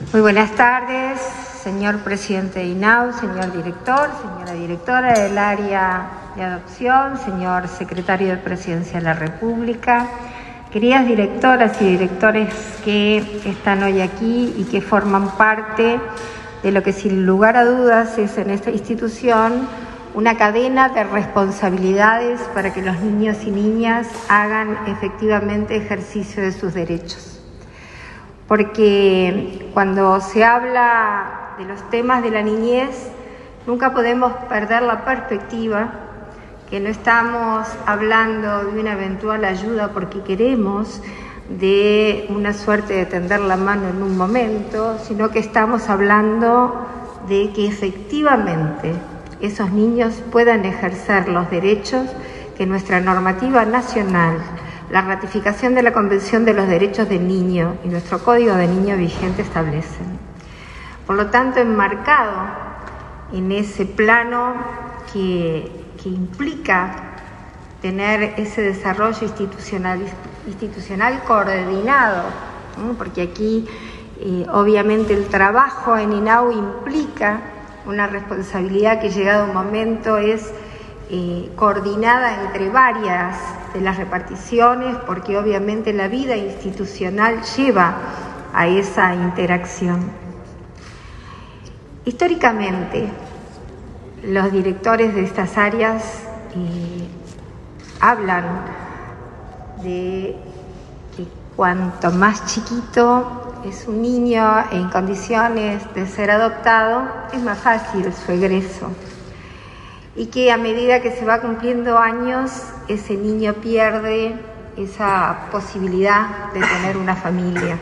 Muy buenas tardes, señor presidente de INAU, señor director, señora directora del área de adopción, señor secretario de Presidencia de la República, queridas directoras y directores que están hoy aquí y que forman parte de lo que sin lugar a dudas es en esta institución una cadena de responsabilidades para que los niños y niñas hagan efectivamente ejercicio de sus derechos. Porque cuando se habla de los temas de la niñez, nunca podemos perder la perspectiva que no estamos hablando de una eventual ayuda porque queremos, de una suerte de tender la mano en un momento, sino que estamos hablando de que efectivamente esos niños puedan ejercer los derechos que nuestra normativa nacional, la ratificación de la Convención de los Derechos del Niño y nuestro Código de Niño vigente establecen. Por lo tanto, enmarcado en ese plano que implica tener ese desarrollo institucional coordinado, ¿no? Porque aquí obviamente el trabajo en INAU implica una responsabilidad que llegado un momento es coordinada entre varias de las reparticiones, porque obviamente la vida institucional lleva a esa interacción. Históricamente, los directores de estas áreas hablan de que cuanto más chiquito es un niño en condiciones de ser adoptado, es más fácil su egreso. Y que a medida que se va cumpliendo años, ese niño pierde esa posibilidad de tener una familia.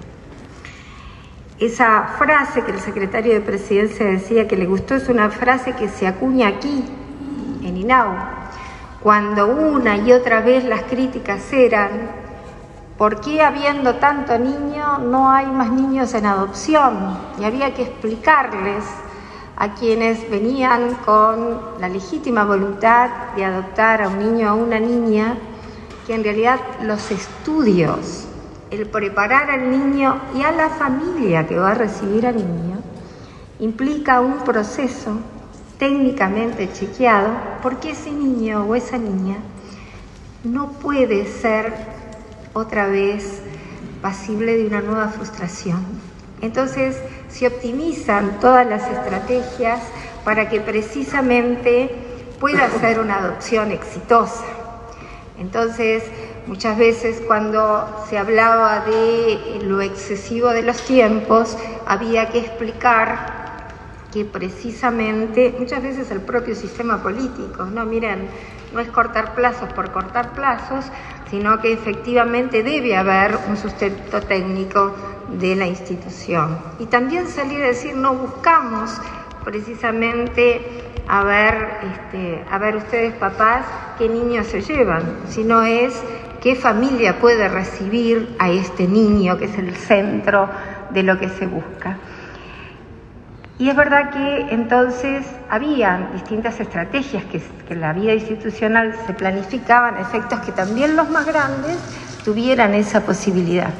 Esa frase que el secretario de Presidencia decía que le gustó es una frase que se acuña aquí, en INAU, cuando una y otra vez las críticas eran ¿por qué habiendo tanto niño no hay más niños en adopción? Y había que explicarles a quienes venían con la legítima voluntad de adoptar a un niño o a una niña, que en realidad los estudios, el preparar al niño y a la familia que va a recibir al niño, implica un proceso técnicamente chequeado, porque ese niño o esa niña no puede ser otra vez pasible de una nueva frustración. Entonces se optimizan todas las estrategias para que precisamente pueda ser una adopción exitosa. Entonces, muchas veces cuando se hablaba de lo excesivo de los tiempos, había que explicar que precisamente, muchas veces el propio sistema político, no, miren, no es cortar plazos por cortar plazos, sino que efectivamente debe haber un sustento técnico de la institución. Y también salir a decir, no buscamos precisamente a ver ustedes papás qué niños se llevan, sino es qué familia puede recibir a este niño, que es el centro de lo que se busca. Y es verdad que entonces había distintas estrategias que en la vida institucional se planificaban a efectos que también los más grandes tuvieran esa posibilidad.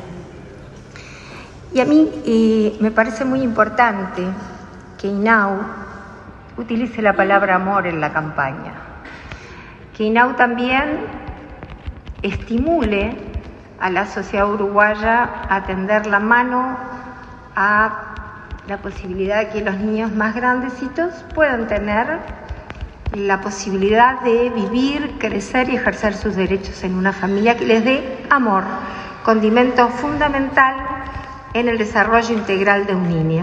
Y a mí me parece muy importante que INAU utilice la palabra amor en la campaña, que INAU también estimule a la sociedad uruguaya a tender la mano a la posibilidad de que los niños más grandecitos puedan tener la posibilidad de vivir, crecer y ejercer sus derechos en una familia que les dé amor, condimento fundamental en el desarrollo integral de un niño.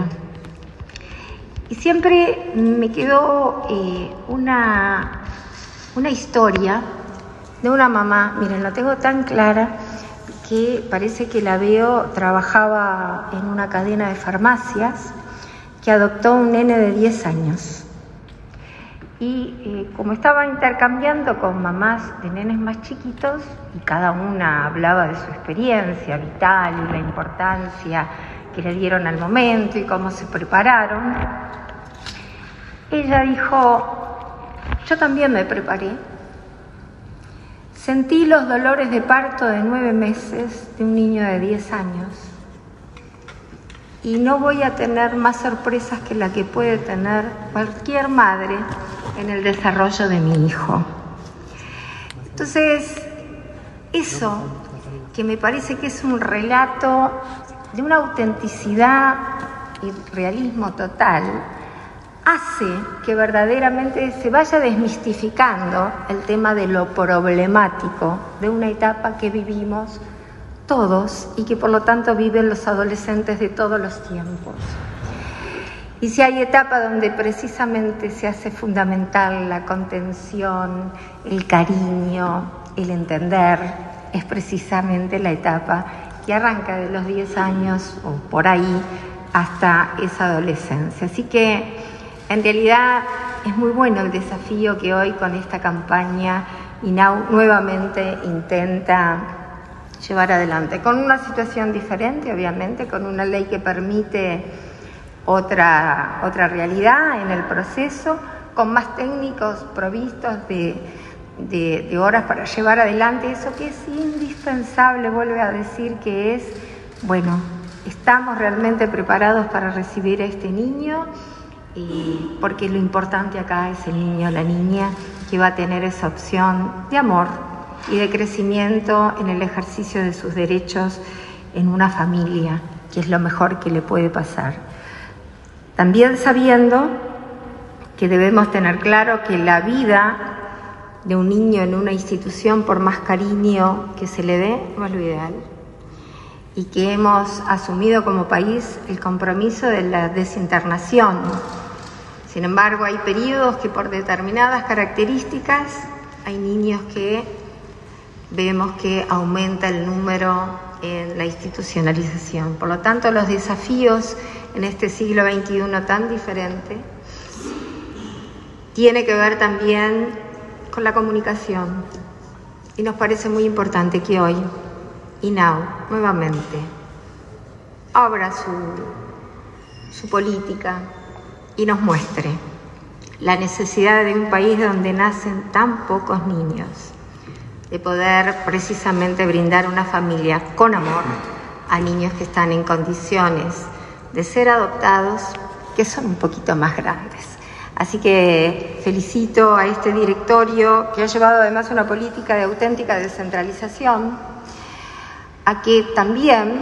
Y siempre me quedó una historia de una mamá, miren, la tengo tan clara que parece que la veo, trabajaba en una cadena de farmacias, que adoptó un nene de 10 años. Y como estaba intercambiando con mamás de nenes más chiquitos, y cada una hablaba de su experiencia vital y la importancia que le dieron al momento y cómo se prepararon, ella dijo, yo también me preparé. Sentí los dolores de parto de 9 meses de un niño de 10 años. y no voy a tener más sorpresas que la que puede tener cualquier madre en el desarrollo de mi hijo. Entonces, eso que me parece que es un relato de una autenticidad y realismo total, hace que verdaderamente se vaya desmistificando el tema de lo problemático de una etapa que vivimos todos y que por lo tanto viven los adolescentes de todos los tiempos. Y si hay etapa donde precisamente se hace fundamental la contención, el cariño, el entender, es precisamente la etapa que arranca de los 10 años o por ahí hasta esa adolescencia. Así que en realidad es muy bueno el desafío que hoy con esta campaña INAU nuevamente intenta llevar adelante, con una situación diferente, obviamente, con una ley que permite otra realidad en el proceso, con más técnicos provistos de horas para llevar adelante eso que es indispensable, vuelve a decir que es, bueno, estamos realmente preparados para recibir a este niño, porque lo importante acá es el niño o la niña que va a tener esa opción de amor y de crecimiento en el ejercicio de sus derechos en una familia, que es lo mejor que le puede pasar. También sabiendo que debemos tener claro que la vida de un niño en una institución, por más cariño que se le dé, no es lo ideal. Y que hemos asumido como país el compromiso de la desinternación. Sin embargo, hay periodos que por determinadas características hay niños que vemos que aumenta el número en la institucionalización. Por lo tanto, los desafíos en este siglo XXI tan diferente tiene que ver también con la comunicación. Y nos parece muy importante que hoy INAU nuevamente abra su política y nos muestre la necesidad de un país donde nacen tan pocos niños, de poder precisamente brindar una familia con amor a niños que están en condiciones de ser adoptados, que son un poquito más grandes. Así que felicito a este directorio que ha llevado además una política de auténtica descentralización, a que también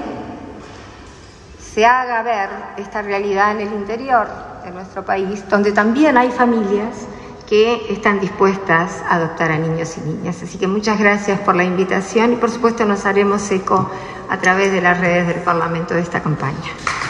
se haga ver esta realidad en el interior de nuestro país, donde también hay familias que están dispuestas a adoptar a niños y niñas. Así que muchas gracias por la invitación y por supuesto nos haremos eco a través de las redes del Parlamento de esta campaña.